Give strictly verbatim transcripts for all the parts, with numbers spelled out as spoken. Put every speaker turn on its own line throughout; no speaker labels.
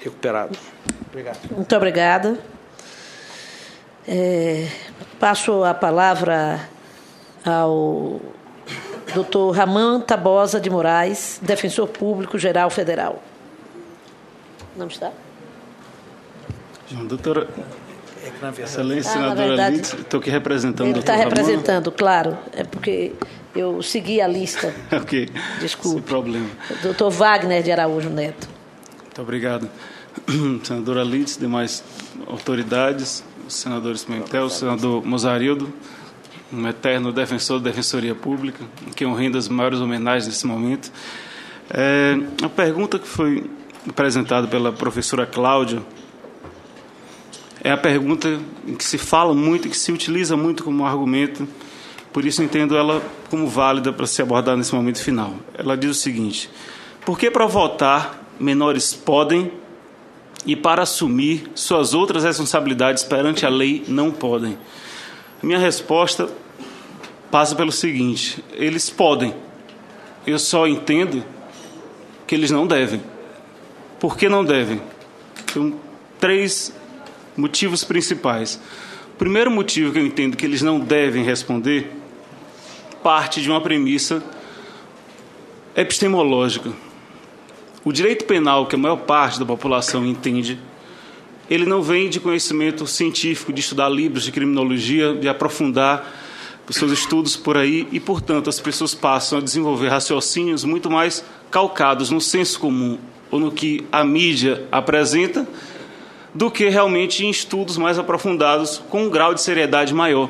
recuperados. Obrigado.
Muito obrigada. É, passo a palavra ao doutor Ramon Tabosa de Moraes, defensor público geral federal. Não está?
Doutora, excelência,
ah,
senadora Lides, estou aqui representando o doutor
Ele está
Ramon.
representando, claro, é porque eu segui a lista.
Ok,
desculpe.
sem problema.
Doutor Wagner de Araújo Neto.
Muito obrigado. Senadora Lides, demais autoridades, os senadores Pimentel, o senador Mozarildo, um eterno defensor da Defensoria Pública, que eu rendo as maiores homenagens nesse momento. É, a pergunta que foi apresentada pela professora Cláudia é a pergunta em que se fala muito e que se utiliza muito como argumento, por isso entendo ela como válida para se abordar nesse momento final. Ela diz o seguinte: por que para votar menores podem e para assumir suas outras responsabilidades perante a lei não podem? A minha resposta passa pelo seguinte: eles podem, eu só entendo que eles não devem. Por que não devem? Tem três motivos principais. O primeiro motivo que eu entendo que eles não devem responder parte de uma premissa epistemológica. O direito penal, que a maior parte da população entende, ele não vem de conhecimento científico, de estudar livros de criminologia, de aprofundar os seus estudos por aí, e, portanto, as pessoas passam a desenvolver raciocínios muito mais calcados no senso comum ou no que a mídia apresenta, do que realmente em estudos mais aprofundados, com um grau de seriedade maior.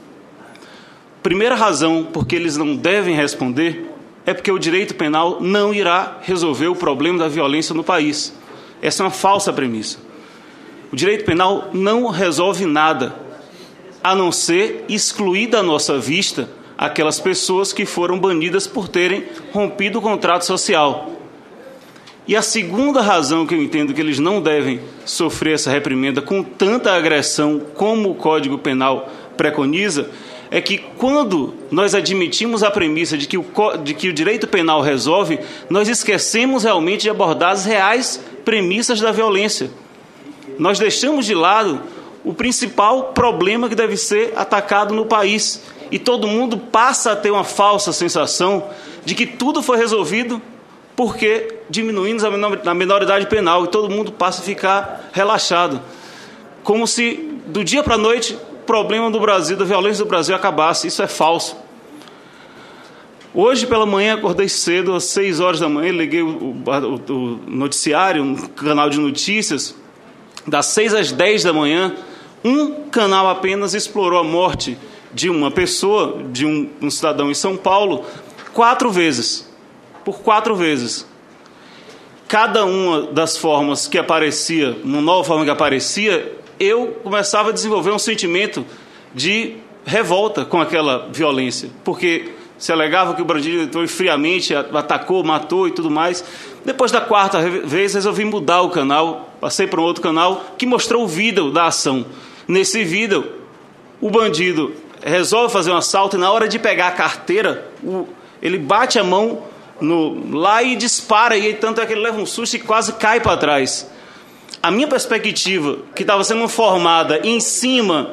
Primeira razão por que eles não devem responder é porque o direito penal não irá resolver o problema da violência no país. Essa é uma falsa premissa. O direito penal não resolve nada, a não ser excluir da nossa vista aquelas pessoas que foram banidas por terem rompido o contrato social. E a segunda razão que eu entendo que eles não devem sofrer essa reprimenda com tanta agressão como o Código Penal preconiza é que, quando nós admitimos a premissa de que o, de que o direito penal resolve, nós esquecemos realmente de abordar as reais premissas da violência. Nós deixamos de lado o principal problema que deve ser atacado no país. E todo mundo passa a ter uma falsa sensação de que tudo foi resolvido porque diminuímos a menoridade penal, e todo mundo passa a ficar relaxado. Como se, do dia para a noite, o problema do Brasil, da violência do Brasil, acabasse. Isso é falso. Hoje, pela manhã, acordei cedo, às seis horas da manhã, liguei o, o, o noticiário, um canal de notícias, das seis às dez da manhã, um canal apenas explorou a morte de uma pessoa, de um, um cidadão em São Paulo, quatro vezes. Por quatro vezes. Cada uma das formas que aparecia, uma nova forma que aparecia, eu começava a desenvolver um sentimento de revolta com aquela violência, porque se alegava que o bandido entrou friamente, atacou, matou e tudo mais. Depois da quarta vez, resolvi mudar o canal, passei para um outro canal que mostrou o vídeo da ação. Nesse vídeo, o bandido resolve fazer um assalto e, na hora de pegar a carteira, ele bate a mão no, lá e dispara, e tanto é que ele leva um susto e quase cai para trás. A minha perspectiva, que estava sendo formada em cima...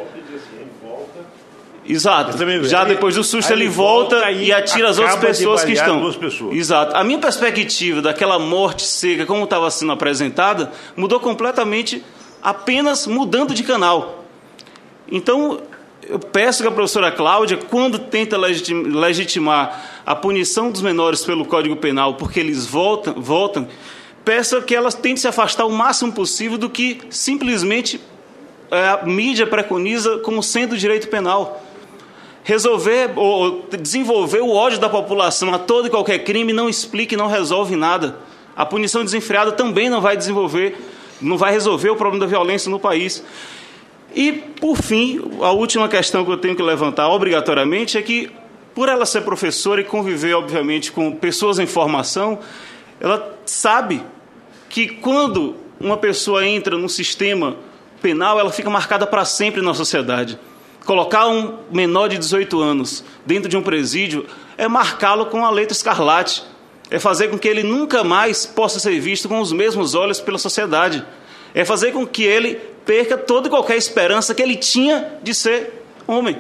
Exato. Já depois do susto ele volta e atira as outras pessoas que estão. Exato. A minha perspectiva daquela morte cega, como estava sendo apresentada, mudou completamente apenas mudando de canal. Então, eu peço que a professora Cláudia, quando tenta legitimar a punição dos menores pelo Código Penal, porque eles voltam, voltam, peça que ela tente se afastar o máximo possível do que simplesmente a mídia preconiza como sendo direito penal. Resolver ou desenvolver o ódio da população a todo e qualquer crime não explica e não resolve nada. A punição desenfreada também não vai desenvolver, não vai resolver o problema da violência no país. E, por fim, a última questão que eu tenho que levantar obrigatoriamente é que, por ela ser professora e conviver, obviamente, com pessoas em formação, ela sabe que quando uma pessoa entra num sistema penal, ela fica marcada para sempre na sociedade. Colocar um menor de dezoito anos dentro de um presídio é marcá-lo com a letra escarlate. É fazer com que ele nunca mais possa ser visto com os mesmos olhos pela sociedade. É fazer com que ele perca toda e qualquer esperança que ele tinha de ser homem.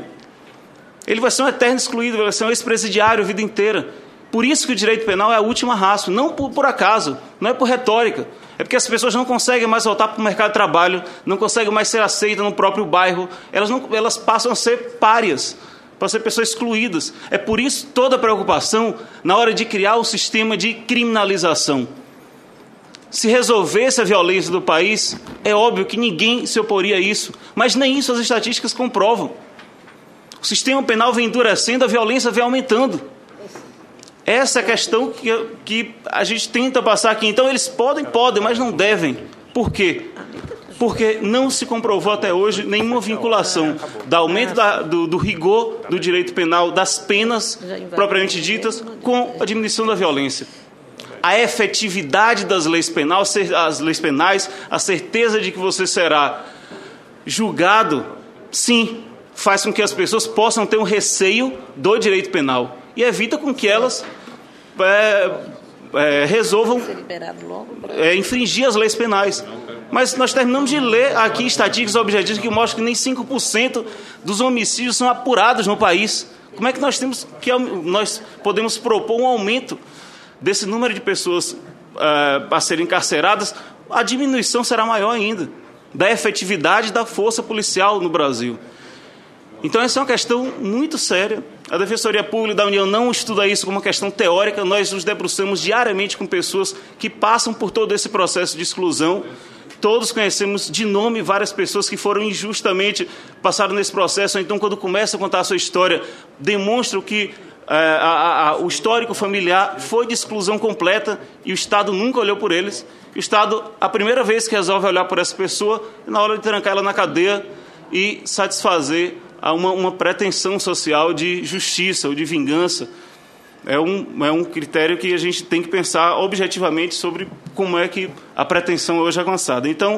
Ele vai ser um eterno excluído, vai ser um ex-presidiário a vida inteira. Por isso que o direito penal é a última raça, não por, por acaso, não é por retórica. É porque as pessoas não conseguem mais voltar para o mercado de trabalho, não conseguem mais ser aceitas no próprio bairro, elas, não, elas passam a ser párias, para ser pessoas excluídas. É por isso toda a preocupação na hora de criar o sistema de criminalização. Se resolvesse a violência do país, é óbvio que ninguém se oporia a isso, mas nem isso as estatísticas comprovam. O sistema penal vem endurecendo, a violência vem aumentando. Essa é a questão que, que a gente tenta passar aqui. Então, eles podem, podem, mas não devem. Por quê? Porque não se comprovou até hoje nenhuma vinculação do aumento da, do, do rigor do direito penal, das penas propriamente ditas, com a diminuição da violência. A efetividade das leis penais, as leis penais, a certeza de que você será julgado, sim, faz com que as pessoas possam ter um receio do direito penal e evita com que elas é, é, resolvam é, infringir as leis penais. Mas nós terminamos de ler aqui estatísticas objetivas que mostram que nem cinco por cento dos homicídios são apurados no país. Como é que nós, temos que, nós podemos propor um aumento desse número de pessoas uh, a serem encarceradas? A diminuição será maior ainda da efetividade da força policial no Brasil. Então, essa é uma questão muito séria. A Defensoria Pública da União não estuda isso como uma questão teórica. Nós nos debruçamos diariamente com pessoas que passam por todo esse processo de exclusão. Todos conhecemos de nome várias pessoas que foram injustamente passaram nesse processo. Então, quando começam a contar a sua história, demonstram que é, a, a, o histórico familiar foi de exclusão completa e o Estado nunca olhou por eles. O Estado, a primeira vez que resolve olhar por essa pessoa, é na hora de trancar ela na cadeia e satisfazer a uma, uma pretensão social de justiça ou de vingança. É um, é um critério que a gente tem que pensar objetivamente sobre como é que a pretensão hoje é alcançada. Então,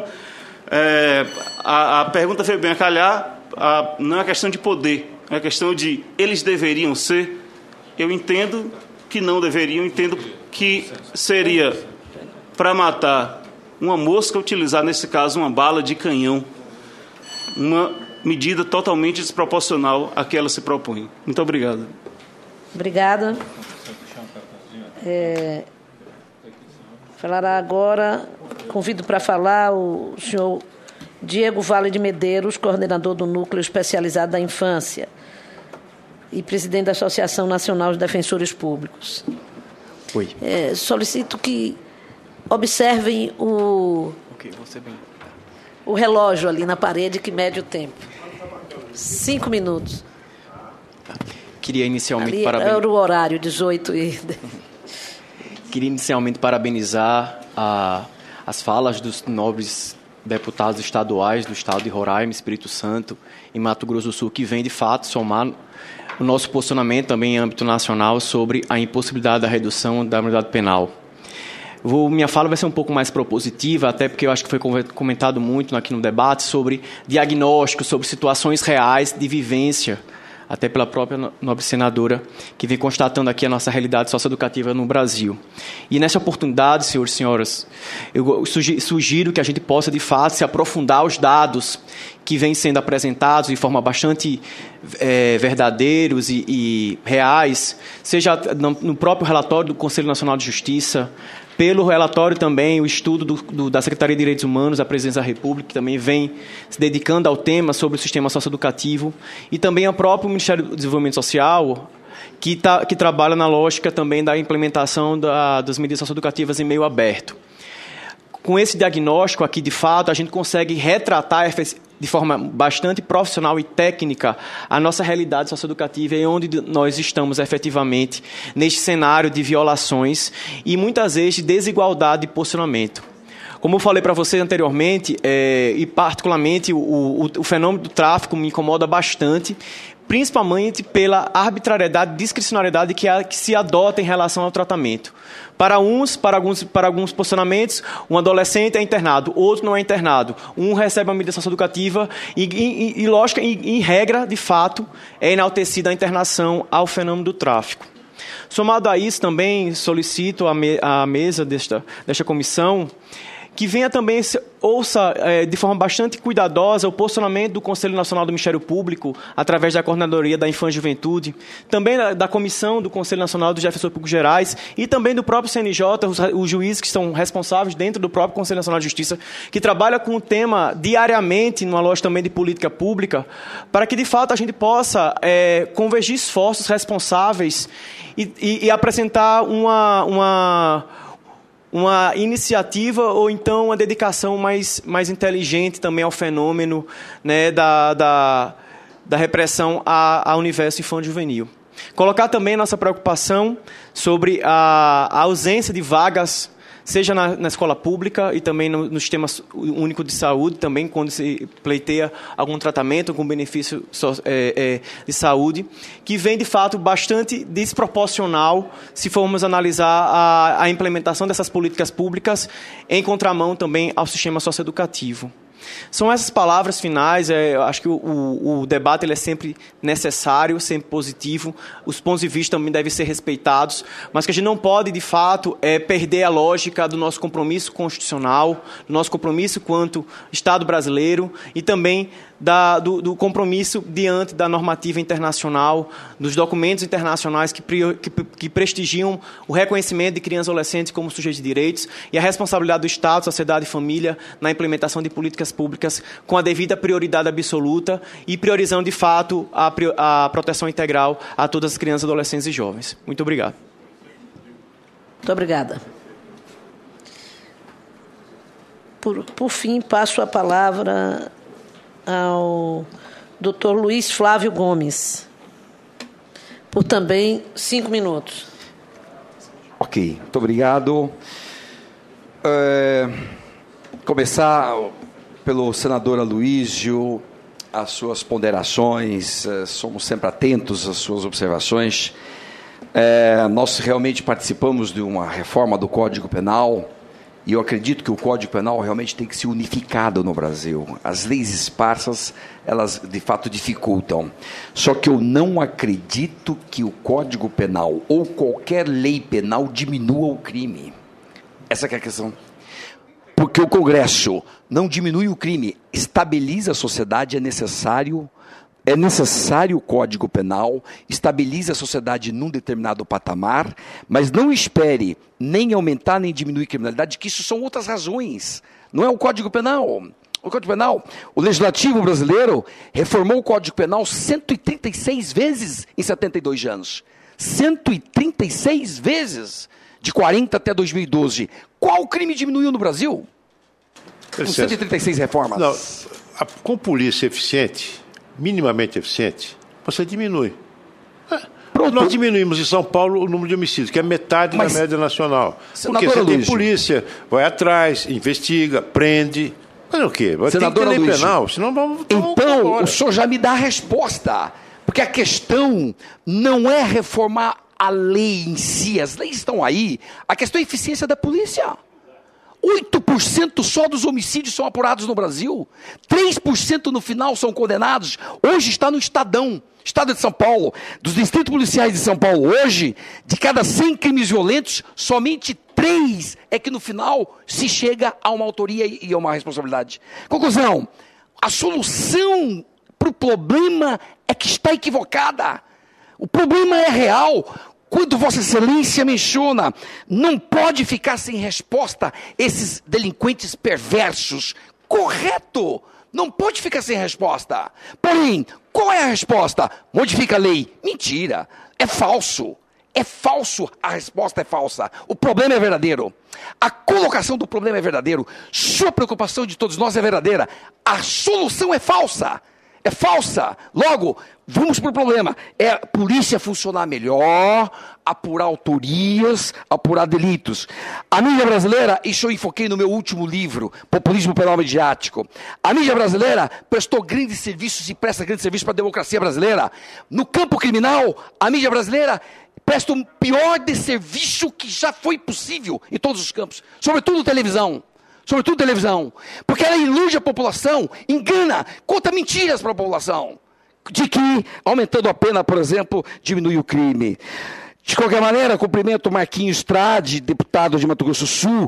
é, a, a pergunta veio bem a calhar, a, não é uma questão de poder, é uma questão de eles deveriam ser. Eu entendo que não deveriam, entendo que seria para matar uma mosca utilizar, nesse caso, uma bala de canhão, uma medida totalmente desproporcional a que ela se propõe. Muito obrigado.
Obrigada. É, falará agora, convido para falar o senhor Diego Vale de Medeiros, coordenador do Núcleo Especializado da Infância e presidente da Associação Nacional de Defensores Públicos.
Oi.
É, solicito que observem o,
okay, você bem.
o relógio ali na parede que mede o tempo. Cinco minutos.
Queria inicialmente
ali
parabenizar.
Era o horário, dezoito e...
Queria inicialmente parabenizar a, as falas dos nobres deputados estaduais do estado de Roraima, Espírito Santo e Mato Grosso do Sul, que vem, de fato, somar o nosso posicionamento também em âmbito nacional sobre a impossibilidade da redução da maioridade penal. Vou, minha fala vai ser um pouco mais propositiva, até porque eu acho que foi comentado muito aqui no debate sobre diagnóstico, sobre situações reais de vivência, até pela própria nobre senadora, que vem constatando aqui a nossa realidade socioeducativa no Brasil. E nessa oportunidade, senhores e senhoras, eu sugiro que a gente possa, de fato, se aprofundar aos dados que vêm sendo apresentados de forma bastante é, verdadeiros e, e reais, seja no próprio relatório do Conselho Nacional de Justiça, pelo relatório também, o estudo do, do, da Secretaria de Direitos Humanos, da Presidência da República, que também vem se dedicando ao tema sobre o sistema socioeducativo, e também ao próprio Ministério do Desenvolvimento Social, que, tá, que trabalha na lógica também da implementação da, das medidas socioeducativas em meio aberto. Com esse diagnóstico aqui, de fato, a gente consegue retratar de forma bastante profissional e técnica a nossa realidade socioeducativa e onde nós estamos efetivamente neste cenário de violações e muitas vezes de desigualdade de posicionamento. Como eu falei para vocês anteriormente, é, e particularmente o, o, o fenômeno do tráfico me incomoda bastante, principalmente pela arbitrariedade e discricionariedade que, a, que se adota em relação ao tratamento. Para uns, para alguns, para alguns posicionamentos, um adolescente é internado, outro não é internado. Um recebe uma medida socioeducativa e, e, e lógica, e, em regra, de fato, é enaltecida a internação ao fenômeno do tráfico. Somado a isso, também solicito à me, à mesa desta, desta comissão que venha também, ouça é, de forma bastante cuidadosa o posicionamento do Conselho Nacional do Ministério Público, através da Coordenadoria da Infância e Juventude, também da, da Comissão do Conselho Nacional dos Defensores Públicos Gerais e também do próprio C N J, os, os juízes que são responsáveis dentro do próprio Conselho Nacional de Justiça, que trabalha com o tema diariamente, numa lógica também de política pública, para que, de fato, a gente possa é, convergir esforços responsáveis e, e, e apresentar uma... uma uma iniciativa ou então uma dedicação mais, mais inteligente também ao fenômeno, né, da, da, da repressão ao universo infanto-juvenil. Colocar também nossa preocupação sobre a, a ausência de vagas, seja na, na escola pública e também no, no Sistema Único de Saúde, também quando se pleiteia algum tratamento, algum benefício so, é, é, de saúde, que vem, de fato, bastante desproporcional se formos analisar a, a implementação dessas políticas públicas em contramão também ao sistema socioeducativo. São essas palavras finais. É, eu acho que o, o, o debate ele é sempre necessário, sempre positivo. Os pontos de vista também devem ser respeitados, mas que a gente não pode, de fato, é, perder a lógica do nosso compromisso constitucional, do nosso compromisso quanto Estado brasileiro e também da, do, do compromisso diante da normativa internacional, dos documentos internacionais que, que, que prestigiam o reconhecimento de crianças e adolescentes como sujeitos de direitos e a responsabilidade do Estado, sociedade e família na implementação de políticas públicas com a devida prioridade absoluta e priorizando, de fato, a, a proteção integral a todas as crianças, adolescentes e jovens. Muito obrigado.
Muito obrigada. Por, por fim, passo a palavra ao doutor Luiz Flávio Gomes, por também cinco minutos.
Ok, muito obrigado. É, começar pelo senador Aloísio, as suas ponderações, somos sempre atentos às suas observações. É, nós realmente participamos de uma reforma do Código Penal, e eu acredito que o Código Penal realmente tem que ser unificado no Brasil. As leis esparsas, elas de fato dificultam. Só que eu não acredito que o Código Penal ou qualquer lei penal diminua o crime. Essa que é a questão. Porque o Congresso não diminui o crime, estabiliza a sociedade, é necessário... É necessário o Código Penal, estabilize a sociedade num determinado patamar, mas não espere nem aumentar nem diminuir a criminalidade, que isso são outras razões. Não é o Código Penal. O Código Penal, o Legislativo brasileiro reformou o Código Penal cento e trinta e seis vezes em setenta e dois anos. cento e trinta e seis vezes, de quarenta até dois mil e doze. Qual crime diminuiu no Brasil? Com cento e trinta e seis reformas.
Não, a, com polícia eficiente... minimamente eficiente, você diminui. Pronto. Nós diminuímos em São Paulo o número de homicídios, que é metade Mas, da média nacional. Porque você tem polícia, vai atrás, investiga, prende. Mas o quê? Vai ter que ter lei penal, senão vamos...
Então, o senhor já me dá a resposta. Porque a questão não é reformar a lei em si, as leis estão aí. A questão é a eficiência da polícia. oito por cento só dos homicídios são apurados no Brasil. três por cento no final são condenados. Hoje está no Estadão, Estado de São Paulo, dos distritos policiais de São Paulo. Hoje, de cada cem crimes violentos, somente três é que no final se chega a uma autoria e a uma responsabilidade. Conclusão, a solução para o problema é que está equivocada. O problema é real. Quando Vossa Excelência menciona, não pode ficar sem resposta esses delinquentes perversos. Correto! Não pode ficar sem resposta. Porém, qual é a resposta? Modifica a lei. Mentira. É falso. É falso. A resposta é falsa. O problema é verdadeiro. A colocação do problema é verdadeiro. Sua preocupação de todos nós é verdadeira. A solução é falsa. É falsa. Logo, vamos para o problema. É a polícia funcionar melhor, apurar autorias, apurar delitos. A mídia brasileira, isso eu enfoquei no meu último livro, Populismo Penal Mediático. A mídia brasileira prestou grandes serviços e presta grandes serviços para a democracia brasileira. No campo criminal, a mídia brasileira presta o pior desserviço que já foi possível em todos os campos. Sobretudo televisão. Sobretudo televisão, porque ela ilude a população, engana, conta mentiras para a população, de que, aumentando a pena, por exemplo, diminui o crime. De qualquer maneira, cumprimento o Marquinhos Trade, deputado de Mato Grosso do Sul.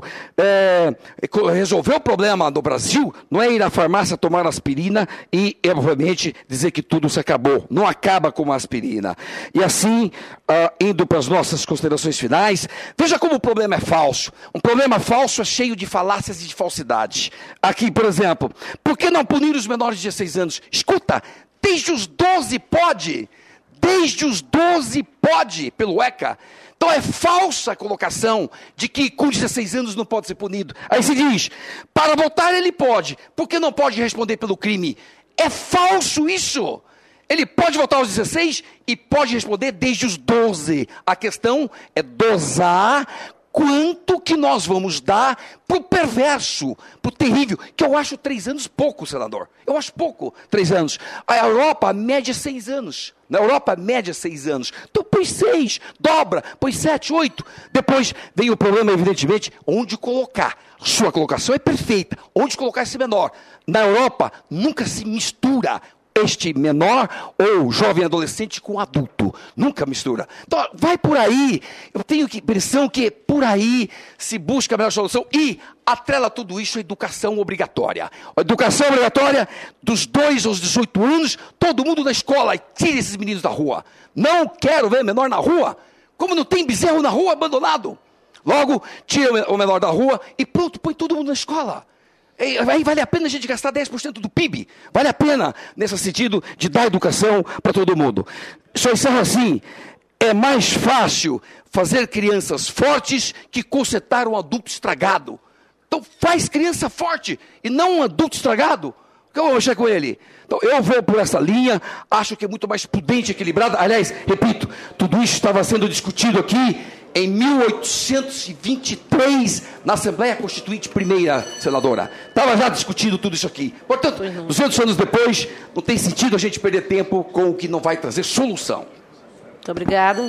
É, resolver o problema no Brasil não é ir à farmácia tomar aspirina e, obviamente, dizer que tudo se acabou. Não acaba com a aspirina. E assim, uh, indo para as nossas considerações finais, veja como o problema é falso. Um problema falso é cheio de falácias e de falsidades. Aqui, por exemplo, por que não punir os menores de dezesseis anos? Escuta, desde os doze pode... Desde os doze pode, pelo ECA. Então é falsa a colocação de que com dezesseis anos não pode ser punido. Aí se diz, para votar ele pode, por que não pode responder pelo crime? É falso isso. Ele pode votar aos dezesseis e pode responder desde os doze. A questão é dosar quanto que nós vamos dar para o perverso, para o terrível, que eu acho três anos pouco, senador. Eu acho pouco, três anos. A Europa, a média é seis anos. Na Europa, a média é seis anos. Então, põe seis, dobra, põe sete, oito. Depois vem o problema, evidentemente, onde colocar. Sua colocação é perfeita. Onde colocar esse menor? Na Europa, nunca se mistura este menor ou jovem adolescente com adulto. Nunca mistura. Então, vai por aí. Eu tenho a impressão que por aí se busca a melhor solução e atrela tudo isso à educação obrigatória. A educação obrigatória dos dois aos dezoito anos, todo mundo na escola, e tire esses meninos da rua. Não quero ver menor na rua. Como não tem bezerro na rua abandonado. Logo, tira o menor da rua e pronto, põe todo mundo na escola. Aí vale a pena a gente gastar dez por cento do P I B. Vale a pena, nesse sentido, de dar educação para todo mundo. Só encerro assim, é mais fácil fazer crianças fortes que consertar um adulto estragado. Então faz criança forte e não um adulto estragado. Que eu vou mexer com ele. Então eu vou por essa linha, acho que é muito mais prudente e equilibrado. Aliás, repito, tudo isso estava sendo discutido aqui em mil oitocentos e vinte e três, na Assembleia Constituinte Primeira, senadora. Estava já discutido tudo isso aqui. Portanto, duzentos anos depois, não tem sentido a gente perder tempo com o que não vai trazer solução.
Muito obrigada.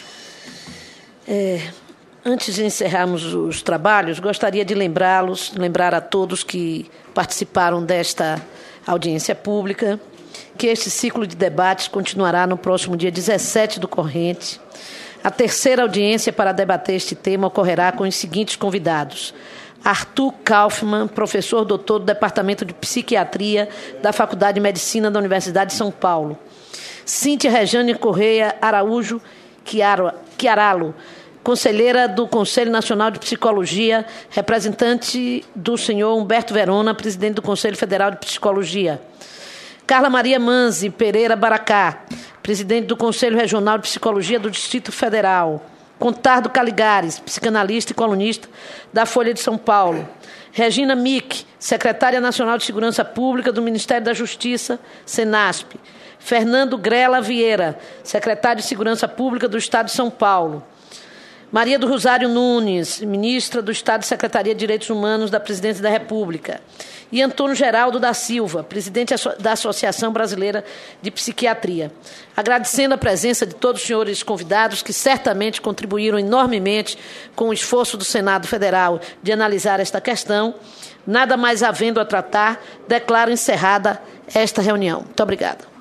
É, antes de encerrarmos os trabalhos, gostaria de lembrá-los, lembrar a todos que participaram desta audiência pública, que este ciclo de debates continuará no próximo dia dezessete do corrente. A terceira audiência para debater este tema ocorrerá com os seguintes convidados. Arthur Kaufmann, professor doutor do Departamento de Psiquiatria da Faculdade de Medicina da Universidade de São Paulo. Cíntia Rejane Correia Araújo Chiaralo, conselheira do Conselho Nacional de Psicologia, representante do senhor Humberto Verona, presidente do Conselho Federal de Psicologia. Carla Maria Manzi Pereira Baracá, presidente do Conselho Regional de Psicologia do Distrito Federal. Contardo Caligares, psicanalista e colunista da Folha de São Paulo. Regina Mick, secretária nacional de Segurança Pública do Ministério da Justiça, Senasp. Fernando Grela Vieira, secretário de Segurança Pública do Estado de São Paulo. Maria do Rosário Nunes, ministra do Estado de Secretaria de Direitos Humanos da Presidência da República. E Antônio Geraldo da Silva, presidente da Associação Brasileira de Psiquiatria. Agradecendo a presença de todos os senhores convidados, que certamente contribuíram enormemente com o esforço do Senado Federal de analisar esta questão, nada mais havendo a tratar, declaro encerrada esta reunião. Muito obrigada.